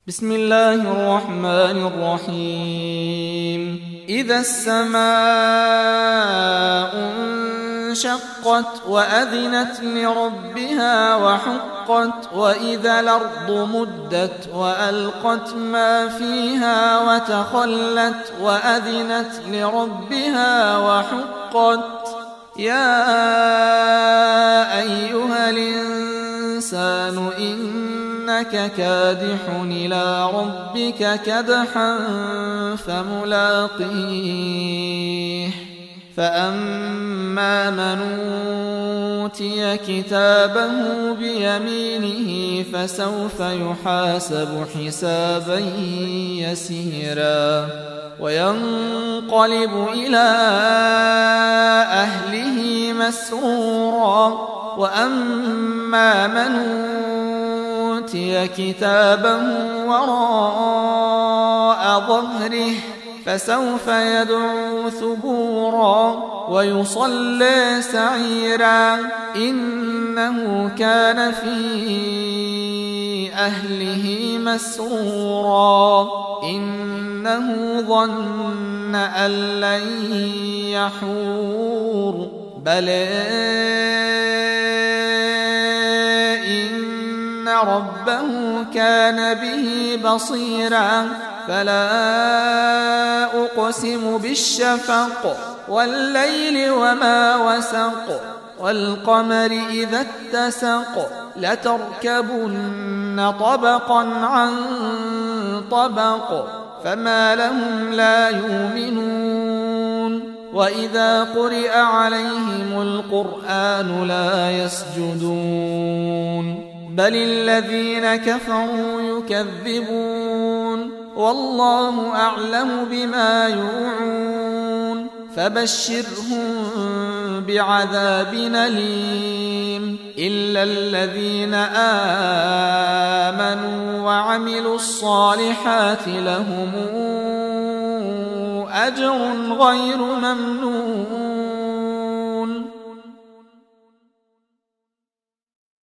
بسم الله الرحمن الرحيم. إذا السماء انشقت وأذنت لربها وحقت وإذا الأرض مدت وألقت ما فيها وتخلت وأذنت لربها وحقت يا أيها الإنسان إنك كادح إلى ربك كدحا فملاقيه فأما من أوتي كتابه بيمينه فسوف يحاسب حسابا يسيرا وينقلب إلى أهله مسرورا وأما من أوتي كتابه وراء ظهره فسوف يدعو ثبورا ويصلى سعيرا إنه كان في أهله مسرورا إنه ظن أن لن يحور بلى إن ربه كان به بصيرا فلا أقسم بالشفق والليل وما وسق والقمر إذا اتسق لتركبن طبقا عن طبق فما لهم لا يؤمنون وإذا قرئ عليهم القرآن لا يسجدون بل الذين كفروا يكذبون والله أعلم بما يوعون فبشرهم بعذاب أليم إلا الذين آمنوا وعملوا الصالحات لهم أجر غير ممنون.